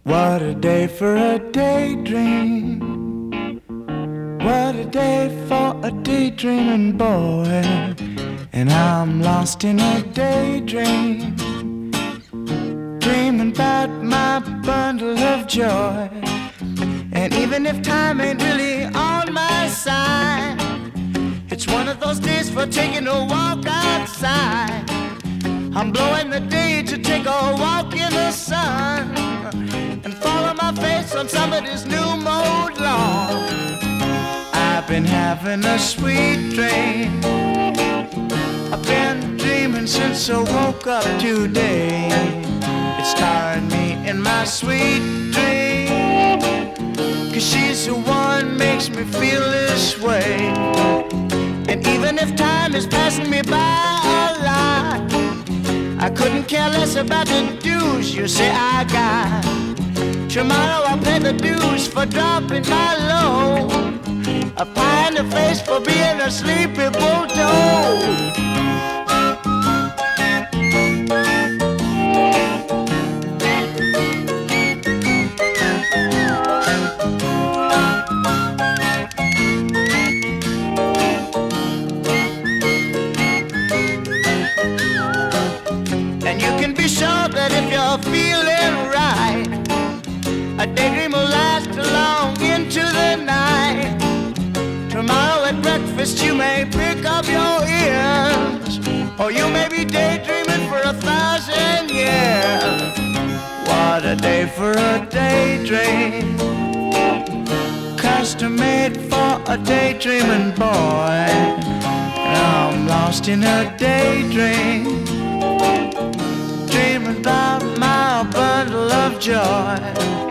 What a day for a daydream. What a day for a daydreaming boy. And I'm lost in a daydream, dreaming about my bundle of joy. And even if time ain't really on my side, it's one of those days for taking a walk outside. I'm blowing the day to take a walk in the sun and follow my face on somebody's new mode lawn. I've been having a sweet dream. I've been dreaming since I woke up today. It's tiring me in my sweet dream, 'cause she's the one makes me feel this way. And even if time is passing me by a lot, I couldn't care less about the dues you say I got. Tomorrow I'll pay the dues for dropping my load, a pie in the face for being a sleepy bulldog. And you can be sure that if you're feeling right, a daydream will last long into the night. Tomorrow at breakfast you may pick up your ears, or you may be daydreaming for 1,000 years. What a day for a daydream, custom made for a daydreaming boy. And I'm lost in a daydream, dreaming about my bundle of joy.